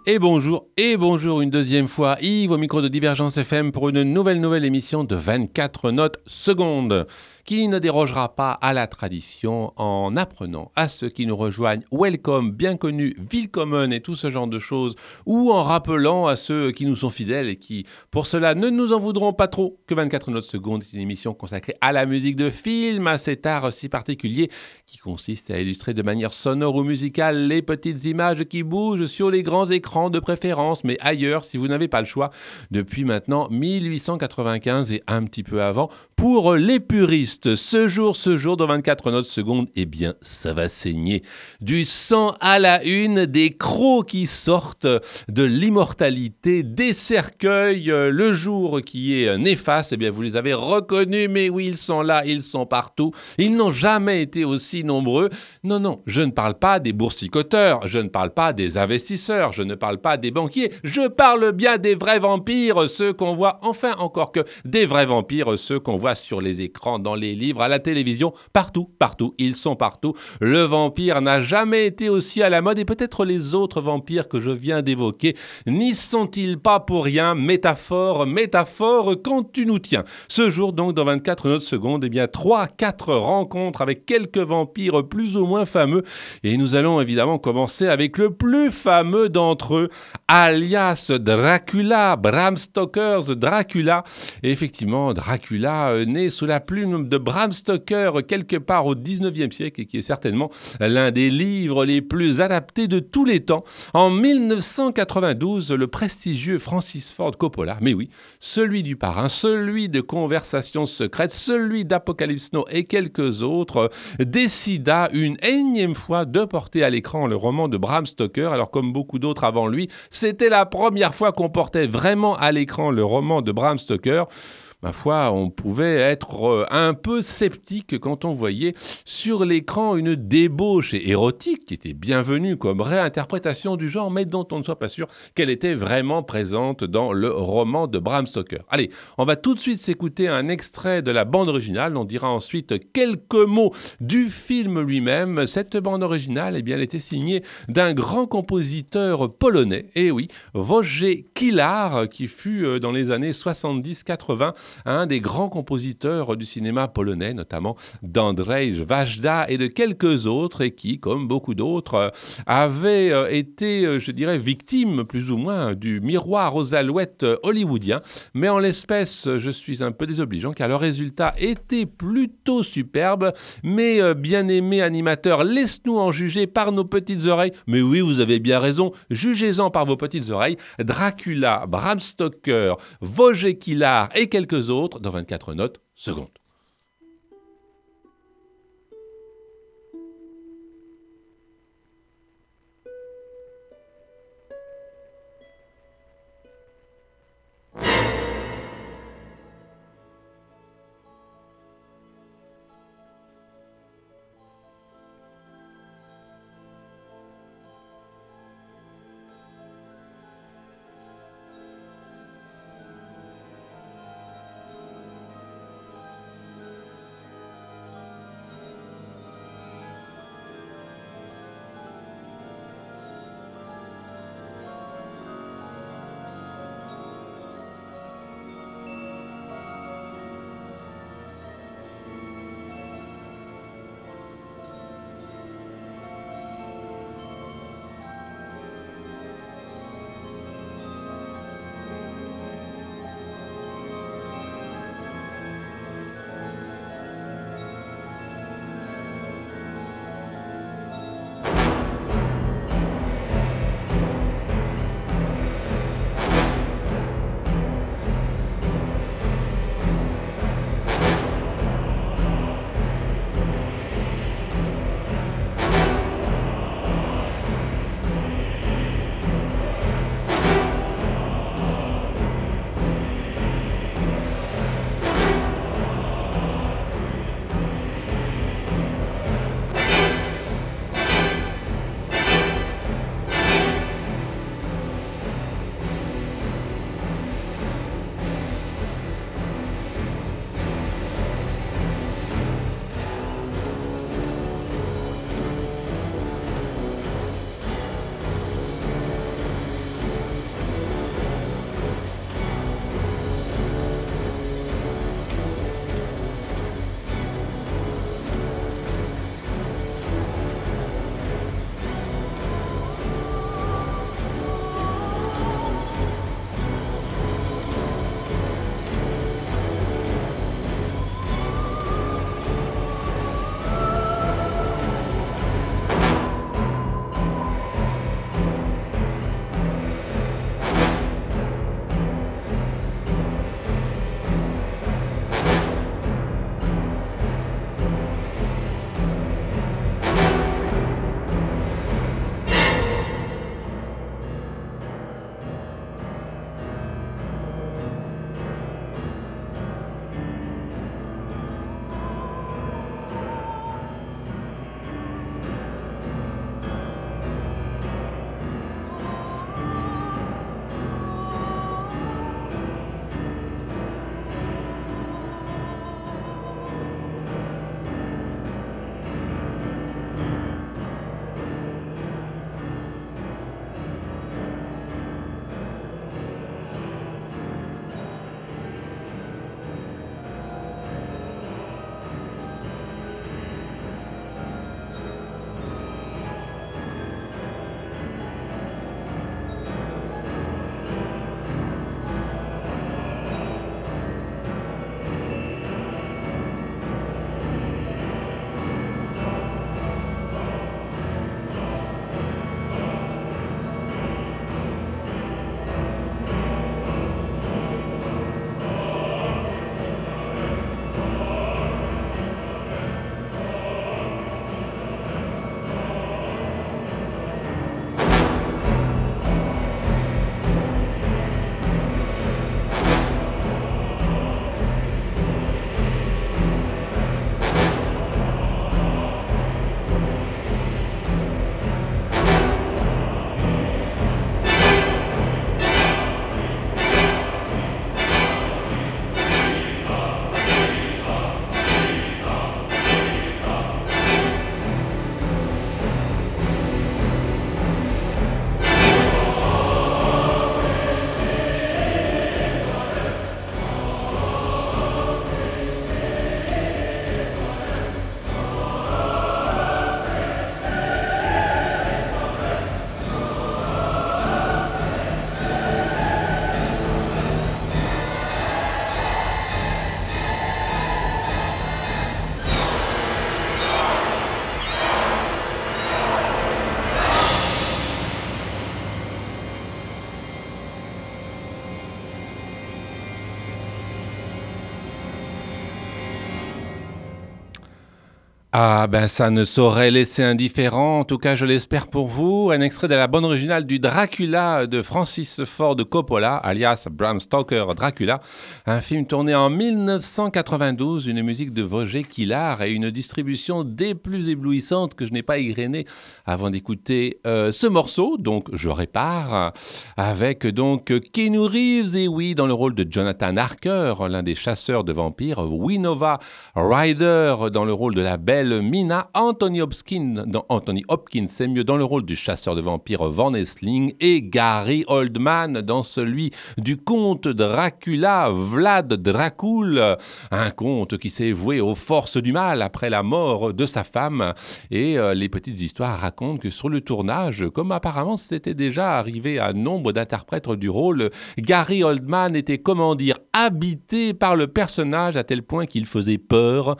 Et bonjour une deuxième fois, Yves au micro de Divergence FM pour une nouvelle émission de 24 notes secondes qui ne dérogera pas à la tradition en apprenant à ceux qui nous rejoignent Welcome, bien connu, Willkommen et tout ce genre de choses, ou en rappelant à ceux qui nous sont fidèles et qui, pour cela, ne nous en voudront pas trop que 24 notes secondes est une émission consacrée à la musique de film, à cet art si particulier qui consiste à illustrer de manière sonore ou musicale les petites images qui bougent sur les grands écrans de préférence, mais ailleurs si vous n'avez pas le choix, depuis maintenant 1895 et un petit peu avant. Pour les puristes, ce jour de 24 notes secondes, eh bien, ça va saigner. Du sang à la une, des crocs qui sortent de l'immortalité, des cercueils, le jour qui est néfaste, eh bien, vous les avez reconnus, mais oui, ils sont là, ils sont partout. Ils n'ont jamais été aussi nombreux. Non, je ne parle pas des boursicoteurs, je ne parle pas des investisseurs, je ne parle pas des banquiers, je parle bien des vrais vampires, ceux qu'on voit, enfin encore que des vrais vampires, ceux qu'on voit sur les écrans, dans les livres, à la télévision, partout, ils sont partout. Le vampire n'a jamais été aussi à la mode et peut-être les autres vampires que je viens d'évoquer n'y sont-ils pas pour rien. Métaphore, quand tu nous tiens. Ce jour donc, dans 24 notes secondes, eh bien 3-4 rencontres avec quelques vampires plus ou moins fameux et nous allons évidemment commencer avec le plus fameux d'entre eux, alias Dracula, Bram Stoker's Dracula. Et effectivement, Dracula né sous la plume de Bram Stoker quelque part au 19e siècle et qui est certainement l'un des livres les plus adaptés de tous les temps. En 1992, le prestigieux Francis Ford Coppola, mais oui, celui du Parrain, celui de Conversations secrètes, celui d'Apocalypse Now et quelques autres, décida une énième fois de porter à l'écran le roman de Bram Stoker. Alors comme beaucoup d'autres avant lui, c'était la première fois qu'on portait vraiment à l'écran le roman de Bram Stoker. Ma foi, on pouvait être un peu sceptique quand on voyait sur l'écran une débauche érotique qui était bienvenue comme réinterprétation du genre, mais dont on ne soit pas sûr qu'elle était vraiment présente dans le roman de Bram Stoker. Allez, on va tout de suite s'écouter un extrait de la bande originale. On dira ensuite quelques mots du film lui-même. Cette bande originale, eh bien, elle était signée d'un grand compositeur polonais, et oui, Wojciech Kilar, qui fut dans les années 70-80 un des grands compositeurs du cinéma polonais, notamment d'Andrzej Wajda et de quelques autres, et qui, comme beaucoup d'autres, avait été, je dirais, victime plus ou moins du miroir aux alouettes hollywoodien. Mais en l'espèce, je suis un peu désobligeant car le résultat était plutôt superbe. Mais bien-aimé animateur, laisse-nous en juger par nos petites oreilles. Mais oui, vous avez bien raison, jugez-en par vos petites oreilles. Dracula, Bram Stoker, Wojciech Kilar et quelques autres dans 24 notes secondes. Ah ben ça ne saurait laisser indifférent, en tout cas je l'espère pour vous. Un extrait de la bande originale du Dracula de Francis Ford Coppola, alias Bram Stoker Dracula. Un film tourné en 1992, une musique de Wojciech Kilar et une distribution des plus éblouissantes que je n'ai pas égrenées avant d'écouter ce morceau. Donc je répare avec donc Keanu Reeves, et oui, dans le rôle de Jonathan Harker, l'un des chasseurs de vampires, Winona Ryder dans le rôle de la belle Mina, Anthony Hopkins, c'est mieux, dans le rôle du chasseur de vampires Van Helsing, et Gary Oldman dans celui du comte Dracula, Vlad Dracul, un comte qui s'est voué aux forces du mal après la mort de sa femme. Et les petites histoires racontent que sur le tournage, comme apparemment c'était déjà arrivé à nombre d'interprètes du rôle, Gary Oldman était, comment dire, habité par le personnage à tel point qu'il faisait peur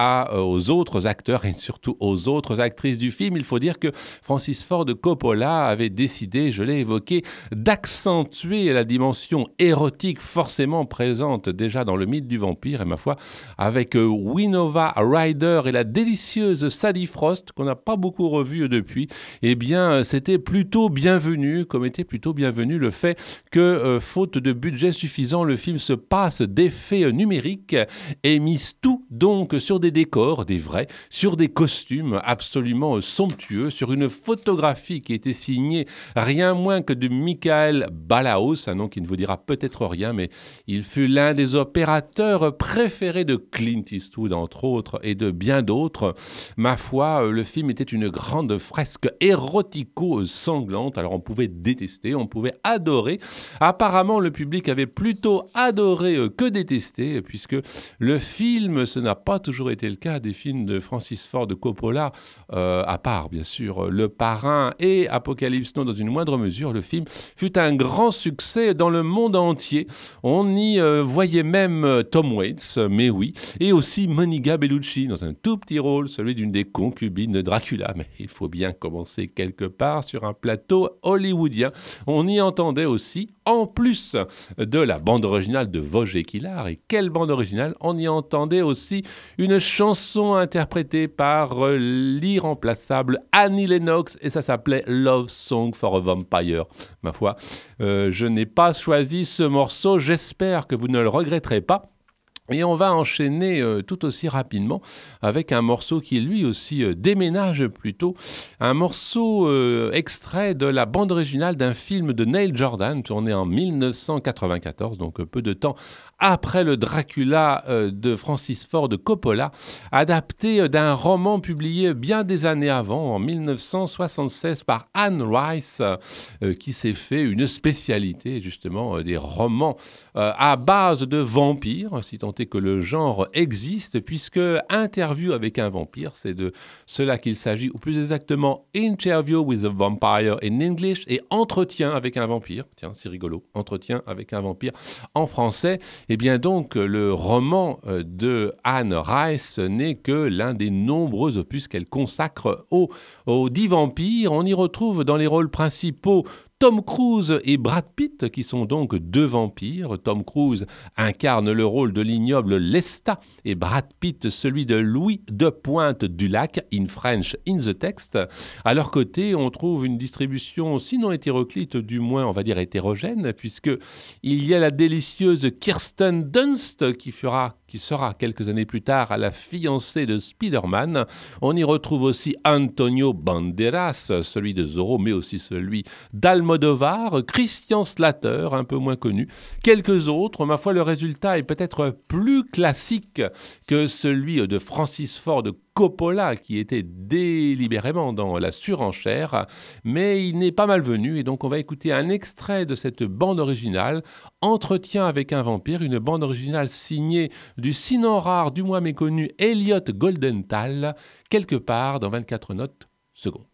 aux autres acteurs et surtout aux autres actrices du film. Il faut dire que Francis Ford Coppola avait décidé, je l'ai évoqué, d'accentuer la dimension érotique forcément présente déjà dans le mythe du vampire. Et ma foi, avec Winona Ryder et la délicieuse Sadie Frost, qu'on n'a pas beaucoup revue depuis, eh bien, c'était plutôt bienvenu, comme était plutôt bienvenu le fait que, faute de budget suffisant, le film se passe d'effets numériques et mise tout donc sur des décors, des vrais, sur des costumes absolument somptueux, sur une photographie qui était signée rien moins que de Michael Balaos, un nom qui ne vous dira peut-être rien, mais il fut l'un des opérateurs préférés de Clint Eastwood, entre autres, et de bien d'autres. Ma foi, le film était une grande fresque érotico-sanglante, alors on pouvait détester, on pouvait adorer. Apparemment, le public avait plutôt adoré que détesté, puisque le film, ce n'a pas toujours été le cas des films de Francis Ford Coppola, à part bien sûr Le Parrain et Apocalypse Now dans une moindre mesure. Le film fut un grand succès dans le monde entier. On y voyait même Tom Waits, mais oui, et aussi Monica Bellucci dans un tout petit rôle, celui d'une des concubines de Dracula. Mais il faut bien commencer quelque part sur un plateau hollywoodien. On y entendait aussi, en plus de la bande originale de Wojciech Kilar, et quelle bande originale, on y entendait aussi une chanson interprétée par l'irremplaçable Annie Lennox, et ça s'appelait Love Song for a Vampire. Ma foi, je n'ai pas choisi ce morceau, j'espère que vous ne le regretterez pas. Et on va enchaîner tout aussi rapidement avec un morceau qui lui aussi déménage plutôt, un morceau extrait de la bande originale d'un film de Neil Jordan tourné en 1994, donc peu de temps après le Dracula de Francis Ford Coppola, adapté d'un roman publié bien des années avant, en 1976, par Anne Rice, qui s'est fait une spécialité justement des romans à base de vampires, si tant est que le genre existe, puisque Interview avec un vampire, c'est de cela qu'il s'agit, ou plus exactement Interview with a Vampire in English, et Entretien avec un vampire, tiens c'est rigolo, Entretien avec un vampire en français. Et bien donc le roman de Anne Rice n'est que l'un des nombreux opus qu'elle consacre aux 10 vampires. On y retrouve dans les rôles principaux Tom Cruise et Brad Pitt, qui sont donc deux vampires. Tom Cruise incarne le rôle de l'ignoble Lestat et Brad Pitt celui de Louis de Pointe-du-Lac, in French in the text. À leur côté, on trouve une distribution sinon hétéroclite, du moins on va dire hétérogène, puisque il y a la délicieuse Kirsten Dunst qui sera quelques années plus tard la fiancée de Spider-Man. On y retrouve aussi Antonio Banderas, celui de Zorro, mais aussi celui d'Almodovar, Christian Slater, un peu moins connu, quelques autres. Ma foi, le résultat est peut-être plus classique que celui de Francis Ford Coppola, qui était délibérément dans la surenchère, mais il n'est pas malvenu, et donc on va écouter un extrait de cette bande originale, Entretien avec un vampire, une bande originale signée du sinon rare, du moins méconnu Elliot Goldenthal, quelque part dans 24 notes secondes.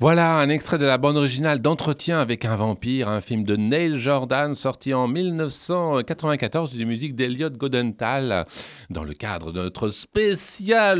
Voilà un extrait de la bande originale d'Entretien avec un vampire, un film de Neil Jordan sorti en 1994 de musique d'Elliot Goldenthal dans le cadre de notre spécial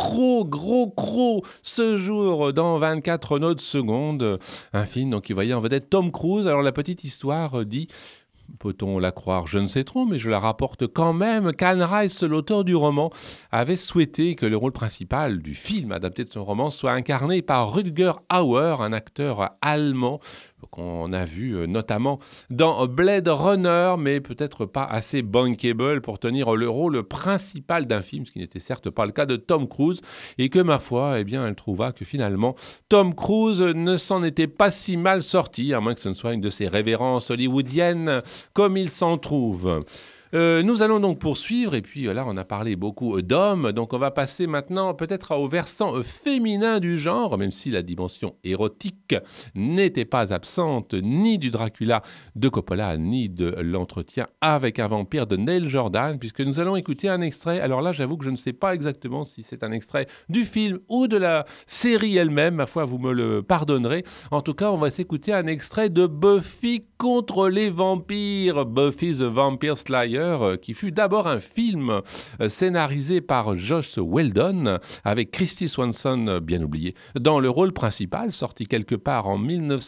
gros ce jour dans 24 notes secondes. Un film donc, qui voyait en vedette Tom Cruise. Alors la petite histoire dit... Peut-on la croire? Je ne sais trop, mais je la rapporte quand même qu'Anne Rice, l'auteur du roman, avait souhaité que le rôle principal du film adapté de son roman soit incarné par Rutger Hauer, un acteur allemand qu'on a vu notamment dans Blade Runner, mais peut-être pas assez bankable pour tenir le rôle principal d'un film, ce qui n'était certes pas le cas de Tom Cruise, et que ma foi, eh bien, elle trouva que finalement, Tom Cruise ne s'en était pas si mal sorti, à moins que ce ne soit une de ses révérences hollywoodiennes, comme il s'en trouve. Nous allons donc poursuivre, et puis là on a parlé beaucoup d'hommes, donc on va passer maintenant peut-être au versant féminin du genre, même si la dimension érotique n'était pas absente ni du Dracula de Coppola, ni de l'entretien avec un vampire de Neil Jordan, puisque nous allons écouter un extrait. Alors là j'avoue que je ne sais pas exactement si c'est un extrait du film ou de la série elle-même, ma foi vous me le pardonnerez. En tout cas on va s'écouter un extrait de Buffy contre les vampires, Buffy the Vampire Slayer, qui fut d'abord un film scénarisé par Joss Whedon avec Kristy Swanson, bien oublié, dans le rôle principal, sorti quelque part en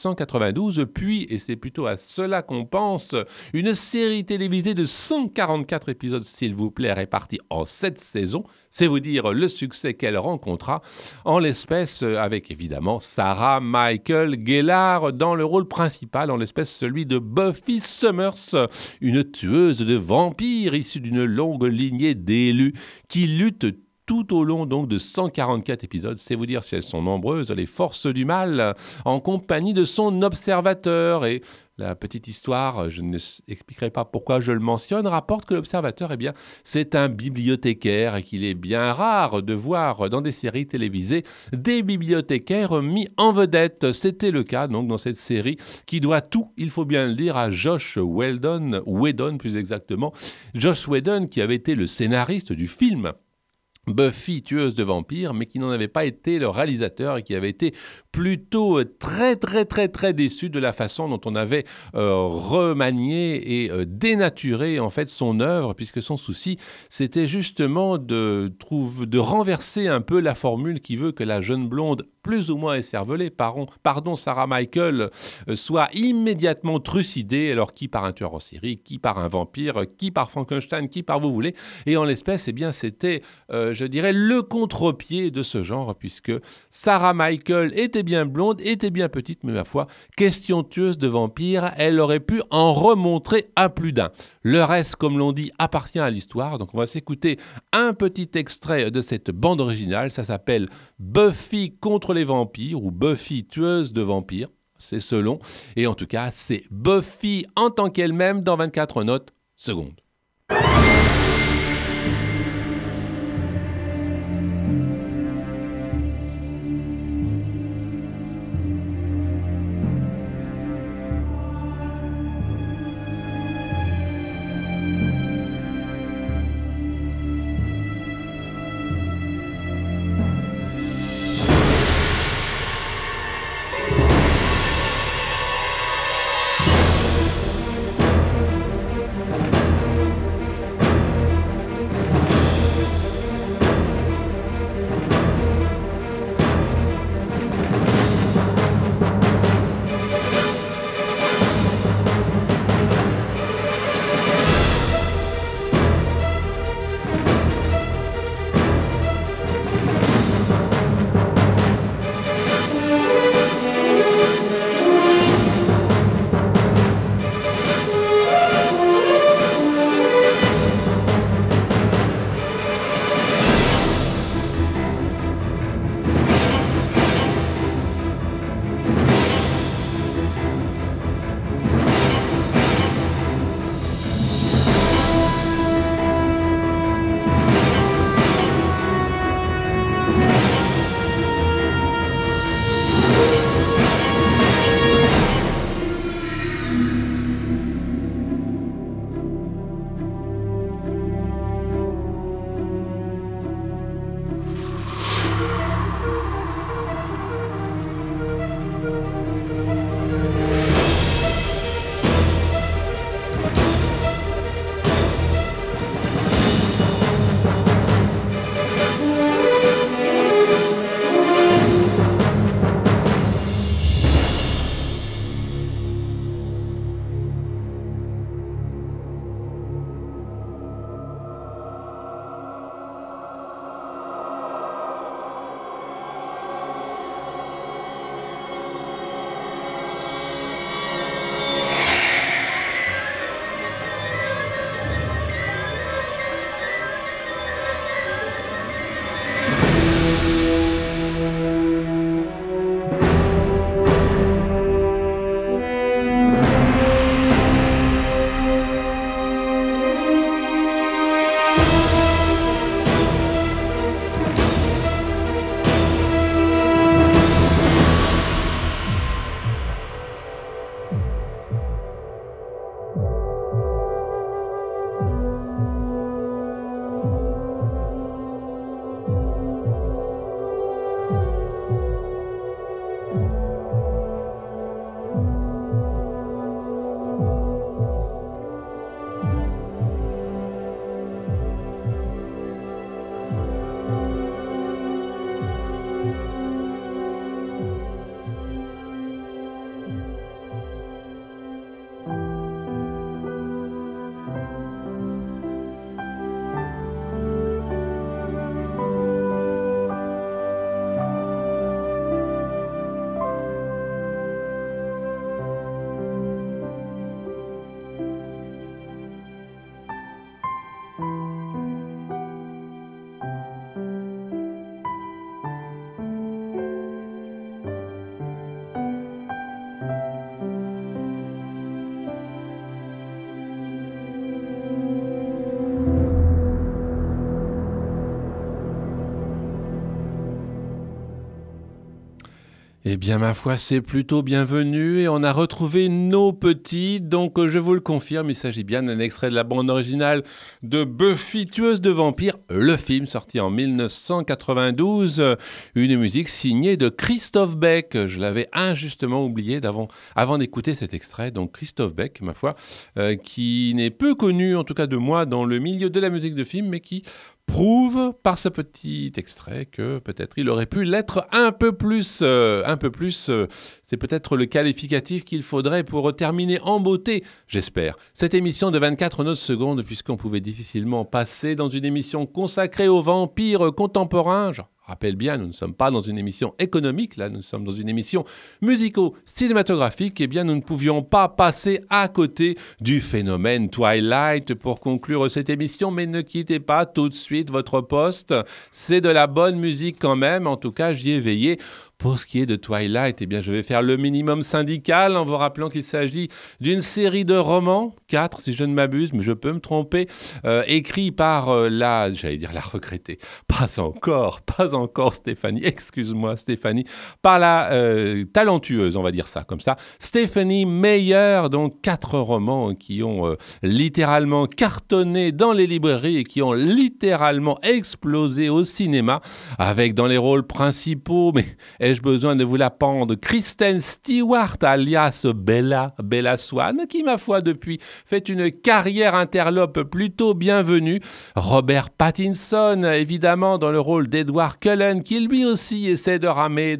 1992, puis, et c'est plutôt à cela qu'on pense, une série télévisée de 144 épisodes, s'il vous plaît, répartis en 7 saisons. C'est vous dire le succès qu'elle rencontra, en l'espèce avec évidemment Sarah Michael Gellar dans le rôle principal, en l'espèce celui de Buffy Summers, une tueuse de vampires issue d'une longue lignée d'élus qui luttent tout au long donc de 144 épisodes, c'est vous dire si elles sont nombreuses, les forces du mal, en compagnie de son observateur. Et la petite histoire, je n'expliquerai pas pourquoi je le mentionne, rapporte que l'observateur, eh bien, c'est un bibliothécaire et qu'il est bien rare de voir dans des séries télévisées des bibliothécaires mis en vedette. C'était le cas donc dans cette série qui doit tout, il faut bien le dire, à Joss Whedon plus exactement. Joss Whedon qui avait été le scénariste du film Buffy, tueuse de vampires, mais qui n'en avait pas été le réalisateur et qui avait été plutôt très déçu de la façon dont on avait remanié et dénaturé en fait son œuvre, puisque son souci c'était justement de renverser un peu la formule qui veut que la jeune blonde plus ou moins écervelée, Sarah Michael, soit immédiatement trucidée, alors qui par un tueur en série, qui par un vampire, qui par Frankenstein, qui par vous voulez, et en l'espèce, eh bien c'était je dirais, le contre-pied de ce genre, puisque Sarah Michael était bien blonde, était bien petite, mais ma foi, question tueuse de vampires, elle aurait pu en remontrer à plus d'un. Le reste, comme l'on dit, appartient à l'histoire, donc on va s'écouter un petit extrait de cette bande originale, ça s'appelle Buffy contre les vampires, ou Buffy tueuse de vampires, c'est selon, et en tout cas, c'est Buffy en tant qu'elle-même dans 24 notes secondes. Eh bien, ma foi, c'est plutôt bienvenu et on a retrouvé nos petits. Donc, je vous le confirme, il s'agit bien d'un extrait de la bande originale de Buffy, tueuse de vampires, le film sorti en 1992. Une musique signée de Christophe Beck. Je l'avais injustement oublié avant d'écouter cet extrait. Donc, Christophe Beck, ma foi, qui n'est peu connu, en tout cas de moi, dans le milieu de la musique de film, mais qui prouve par ce petit extrait que peut-être il aurait pu l'être un peu plus. C'est peut-être le qualificatif qu'il faudrait pour terminer en beauté, j'espère. Cette émission de 24 notes secondes, puisqu'on pouvait difficilement passer dans une émission consacrée aux vampires contemporains. Je rappelle bien, nous ne sommes pas dans une émission économique, là nous sommes dans une émission musico-cinématographique, eh bien nous ne pouvions pas passer à côté du phénomène Twilight pour conclure cette émission, mais ne quittez pas tout de suite votre poste, c'est de la bonne musique quand même, en tout cas j'y ai veillé. Pour ce qui est de Twilight, eh bien, je vais faire le minimum syndical en vous rappelant qu'il s'agit d'une série de romans, 4 si je ne m'abuse, mais je peux me tromper, écrits par j'allais dire la regrettée, pas encore Stéphanie, excuse-moi Stéphanie, par la talentueuse, on va dire ça comme ça, Stephenie Meyer, donc 4 romans qui ont littéralement cartonné dans les librairies et qui ont littéralement explosé au cinéma, avec dans les rôles principaux, mais ai-je besoin de vous la pendre, Kristen Stewart, alias Bella Swan, qui, ma foi, depuis, fait une carrière interlope plutôt bienvenue. Robert Pattinson, évidemment, dans le rôle d'Edward Cullen, qui lui aussi essaie de ramer.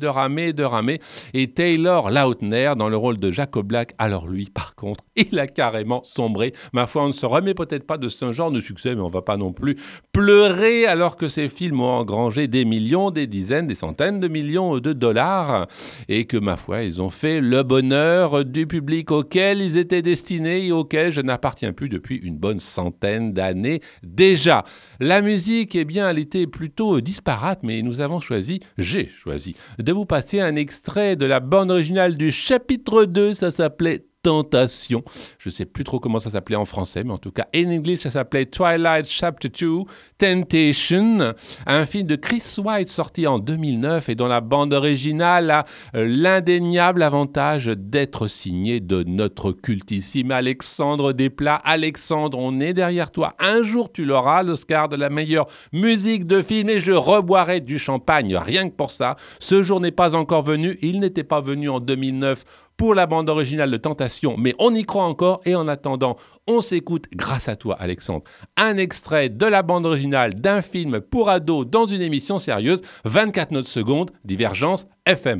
Et Taylor Lautner, dans le rôle de Jacob Black. Alors lui, par contre, il a carrément sombré. Ma foi, on ne se remet peut-être pas de ce genre de succès, mais on ne va pas non plus pleurer alors que ces films ont engrangé des millions, des dizaines, des centaines de millions de dollars et que, ma foi, ils ont fait le bonheur du public auquel ils étaient destinés et auquel je n'appartiens plus depuis une bonne centaine d'années déjà. La musique, eh bien, elle était plutôt disparate, mais j'ai choisi de vous passer un extrait de la bande originale du chapitre 2, ça s'appelait Tentation. Je ne sais plus trop comment ça s'appelait en français, mais en tout cas, en anglais, ça s'appelait Twilight Chapter 2, Temptation, un film de Chris White sorti en 2009 et dont la bande originale a l'indéniable avantage d'être signée de notre cultissime Alexandre Desplat. Alexandre, on est derrière toi. Un jour, tu l'auras, l'Oscar de la meilleure musique de film et je reboirai du champagne, rien que pour ça. Ce jour n'est pas encore venu. Il n'était pas venu en 2009 pour la bande originale de Tentation, mais on y croit encore et en attendant, on s'écoute, grâce à toi Alexandre, un extrait de la bande originale d'un film pour ados dans une émission sérieuse, 24 notes secondes, Divergence FM.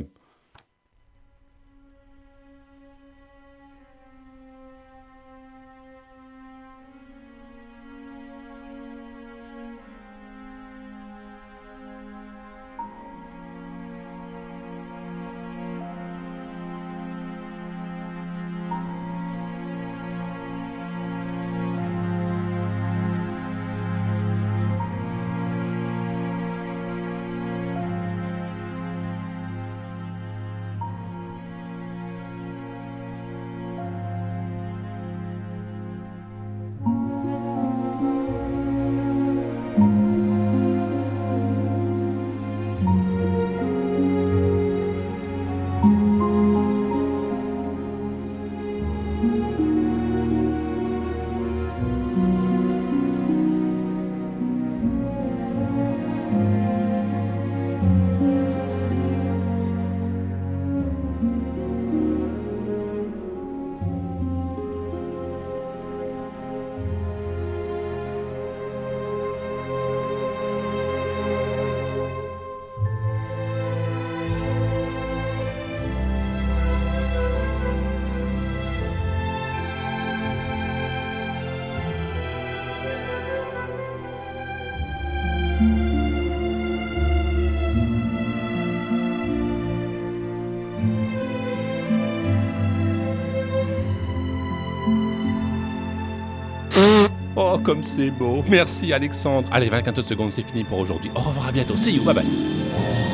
Oh, comme c'est beau. Merci Alexandre. Allez, 24 secondes, c'est fini pour aujourd'hui. Au revoir, à bientôt. See you, bye bye.